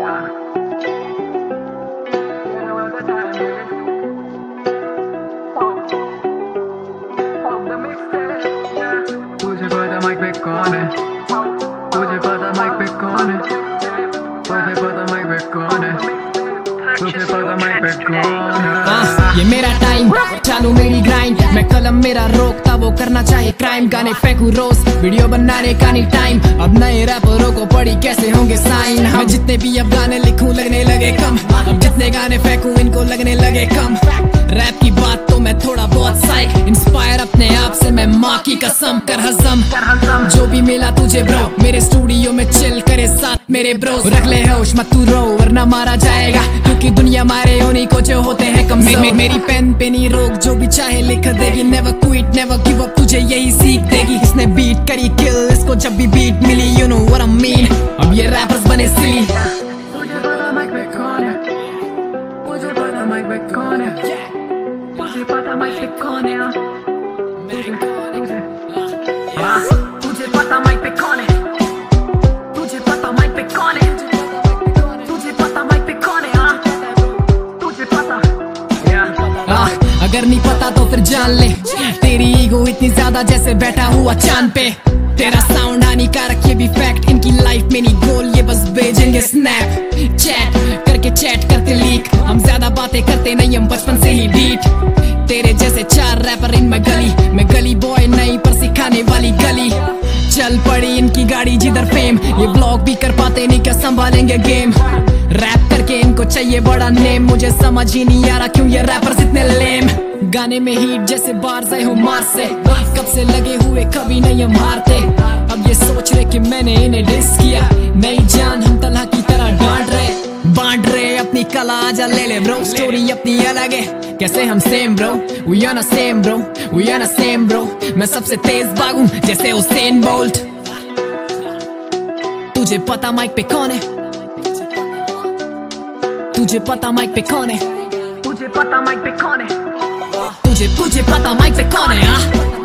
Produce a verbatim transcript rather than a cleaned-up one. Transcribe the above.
तुझे पता माइक पे कौन है, तुझे पता माइक पे कौन है, तुझे पता माइक पे कौन है, तुझे पता माइक पे कौन है। ये मेरा टाइम, चालू मेरी ग्राइंड, मैं कलम मेरा रोकता वो करना चाहे क्राइम। गाने फेंकू रोज, वीडियो बनाने का नहीं टाइम, अब नए रैपरों को पड़ी कैसे होंगे साइन। मैं जितने भी अब गाने लिखूं लगने लगे कम, अब जितने गाने फेंकू इनको लगने लगे कम। रैप की बात तो मैं थोड़ा बहुत साइक, इंस्पायर अपने आप से मैं माँ की कसम कर हजम। जो भी मिला तुझे ब्रो, मेरे स्टूडियो में चिल करे साथ मेरे ब्रोस। रख ले होश मत तू रो वरना मारा जाएगा, क्योंकि दुनिया मारे उन्हीं को जो होते हैं कम। मे, मे, मेरी पेन पे नहीं रोक, जो भी चाहे लिख देगी। Never quit never give up, तुझे यही सीख देगी। इसने बीट करी किल, इसको जब भी बीट मिली you know what I mean. अब ये रैपर्स बने सिली। तुझे पता माइक पे कौन है, तुझे पता माइक पे कौन है, तुझे पता माइक पे कौन है, हाँ तुझे पता माइक पे कौन है, तुझे पता माइक पे कौन है, तुझे पता माइक पे कौन है, हाँ तुझे पता। हाँ अगर नहीं पता तो फिर जान ले, तेरी ईगो इतनी ज्यादा जैसे बैठा हुआ चांद पे। तेरा साउंड हानिकारक ये भी फैक्ट, इनकी लाइफ में नहीं गोल, ये बस भेजेंगे स्नैप चैट करके चैट करते लीक। हम ज्यादा बातें करते नहीं, हम बचपन से ही बीट। तेरे जैसे चार रैपर इन मैं गली, मैं गली बॉय नहीं पर सिखाने वाली गली। चल पड़ी इनकी गाड़ी जिधर फेम, ये ब्लॉग भी कर पाते नहीं क्या संभालेंगे गेम। रैप करके इनको चाहिए बड़ा नेम, मुझे समझ ही नहीं आ रहा क्यों ये रैपर्स इतने लेम। गाने में हीट जैसे बार्स आए हो मार से, कब से लगे हुए कभी नहीं हम हारते। अब ये सोच रहे कि मैंने इन्हें डिस किया, नई जान हम तलहा की तरह डांट रहे बांट रहे अपनी कला। आजा ले ले ब्रो, स्टोरी अपनी अलग है, कैसे हम सेम ब्रो, वी आर ना सेम ब्रो, वी आर ना सेम ब्रो। मैं सबसे तेज भागूं जैसे उसेन बोल्ट। तुझे पता माइक पे कौन है, तुझे पता माइक पे कौन है, तुझे पता माइक पे कौन है, तुझे तुझे पता माइक पे कौन है, हाँ